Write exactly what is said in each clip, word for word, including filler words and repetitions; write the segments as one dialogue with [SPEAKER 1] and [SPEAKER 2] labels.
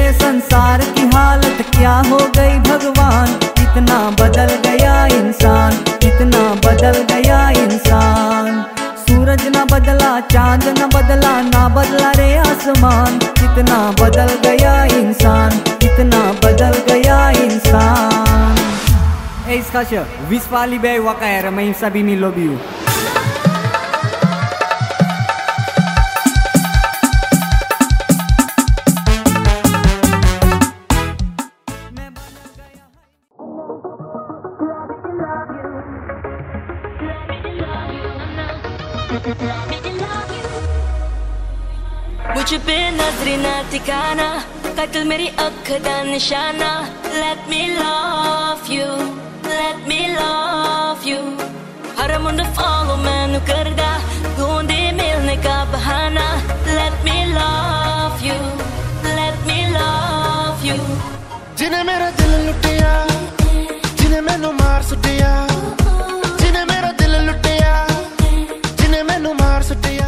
[SPEAKER 1] मेरे संसार की हालत क्या हो गई भगवान, कितना बदल गया इंसान, कितना बदल गया इंसान। सूरज ना बदला, चांद ना बदला, ना बदला रे आसमान, कितना बदल गया इंसान, कितना बदल गया इंसान. Ej, Skasia, vyspali bej wakaera, may sabi ni love you.
[SPEAKER 2] मुझ पे नजरी ना ठिकाना, कत्ल मेरी अख दा निशाना. Let me love you, let me love you. Her Munda follow मैनू करदा, ढूंढे मिलने का बहाना. Let me love you, let me love you.
[SPEAKER 3] जिन्हें मेरा दिल लुटिया, जिन्हें मैनू मार सुटिया, जिन्हें मेरा दिल लुटिया, जिन्हें मैनू मार सुटिया.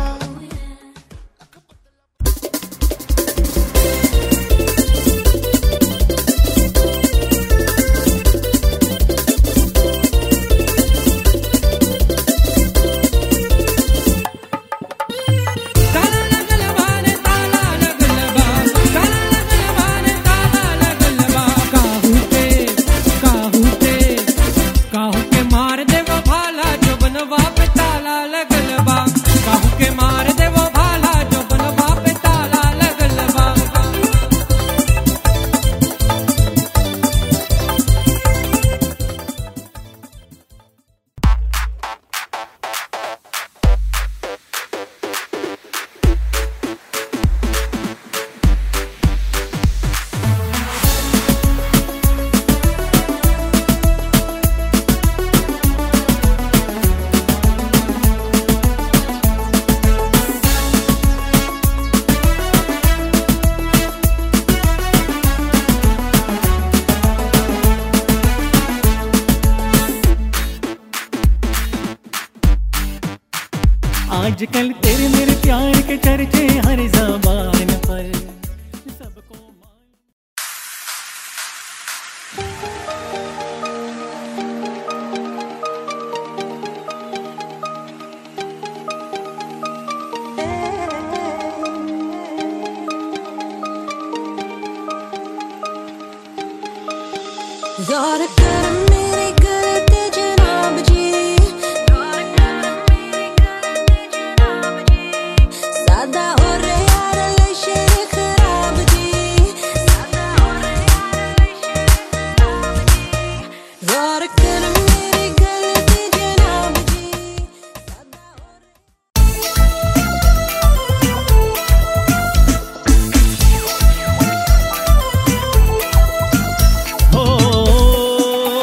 [SPEAKER 4] आजकल तेरे मेरे प्यार के चर्चे हर ज़बान पर सबको
[SPEAKER 2] गौर कर मेरे करते जनाब जी, सादा हो रे यार लशर खराब जी, सादा हो रे यार लशर खराब जी. गौर कर मेरे गलती जनाब जी, सादा हो रे.
[SPEAKER 4] हो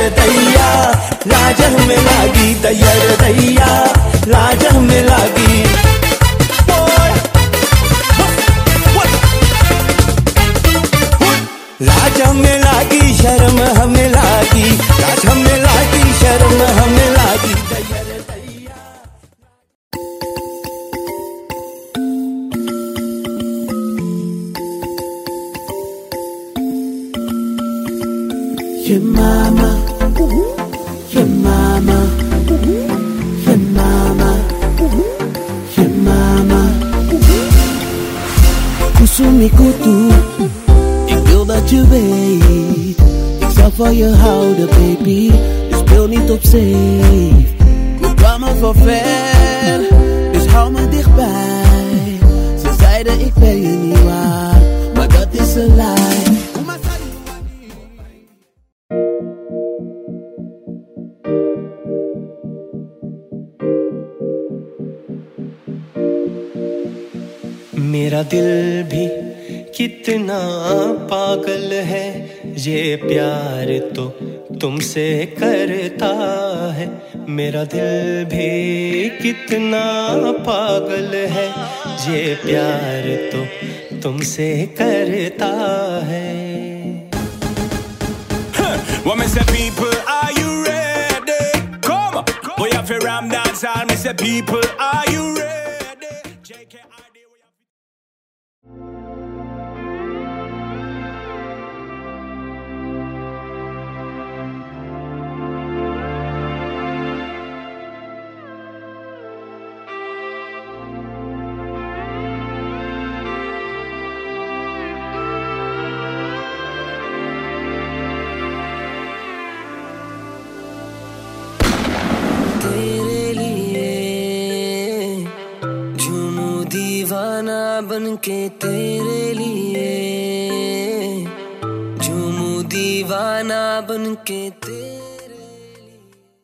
[SPEAKER 5] दैया राजह में लागी दैयर दैया राजह में लागी राजह में लागी शर्म हमें लागी राजह में लागी शर्म हमें लागी दैयर दैया
[SPEAKER 3] Your mama, your mama, your mama, your mama. Kusumi kutu, ik wil dat je weet. Ik zal van je houden, baby. Dus speel niet op safe. We kwamen van ver, dus hou me dichtbij. Ze zeiden ik ben je niet waar, maar dat is een lie.
[SPEAKER 4] मेरा दिल भी कितना पागल है ये प्यार तो तुमसे करता है मेरा दिल भी कितना पागल है ये प्यार तो तुमसे करता है
[SPEAKER 6] What me say people are you ready come we have to ram dance all me say people are you ready J K I D
[SPEAKER 7] बनके तेरे लिए झूमूं दीवाना बनके तेरे लिए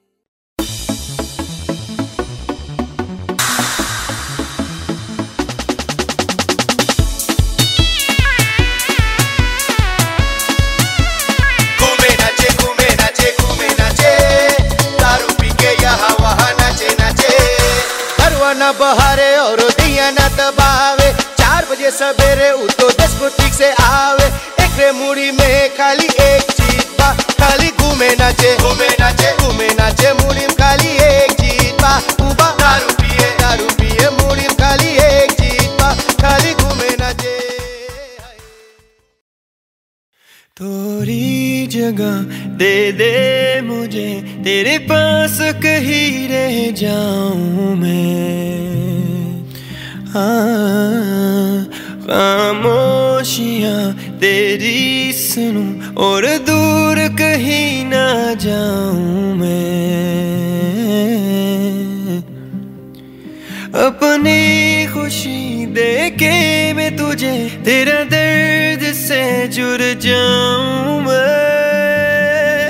[SPEAKER 3] घूमे नाचे घूमे नाचे घूमे नाचे दारू पी के यहाँ वहाँ नाचे नाचे हरवा न बहारे और दिया न दबावे चार बजे सवेरे उठो दस बुटीक से आवे एक रे मुड़ी में खाली एक चीज बा खाली घूमे नाचे घूमे नाचे घूमे नाचे मुड़ी में खाली एक चीज बा उबा दारू पिए दारू पिए मुड़ी में खाली एक चीज बा खाली घूमे नाचे
[SPEAKER 4] थोड़ी जगह दे दे मुझे तेरे पास कहीं रह जाऊं मैं खामोशियाँ तेरी सुनूं और दूर कहीं ना जाऊं मैं अपनी खुशी देके मैं तुझे तेरा दर्द से जुड़ जाऊं मैं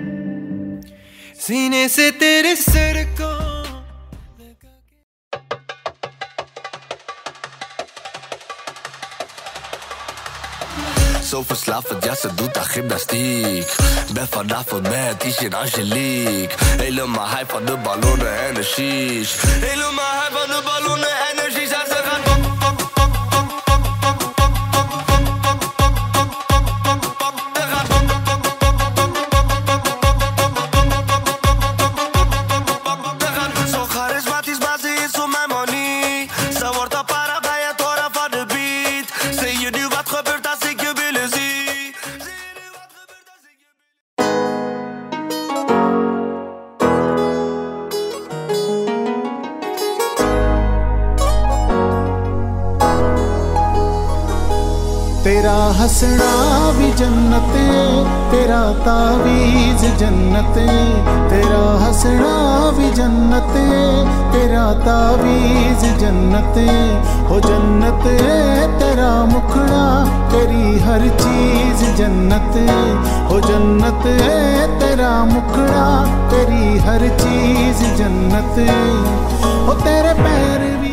[SPEAKER 4] सीने से तेरे सर को
[SPEAKER 8] Zo verslavend, ja ze doet aan gymnastiek. Ben vanavond met Tiesje en Angelique. Helemaal high van de ballonnen en de sheesh. Helemaal high van de ballonnen en de sheesh. En ze gaan pop, pop, pop, pop, pop, pop, pop, pop, pop, pop, pop, pop. Ze gaan pop, pop, pop, pop, pop, pop, pop, pop. Ze gaan zo charismatisch, maar ze is op mijn manier. Ze wordt een para bij het horen van de beat. Zie je nu wat gebeurt als ik je billen zie?
[SPEAKER 9] तेरा हंसना भी जन्नते तेरा तावीज़ जन्नते तेरा हंसना भी जन्नते तेरा तावीज़ जन्नते हो जन्नते तेरा मुखड़ा तेरी हर चीज़ जन्नते हो जन्नते तेरा मुखड़ा तेरी हर चीज़ जन्नते हो तेरे पैर भी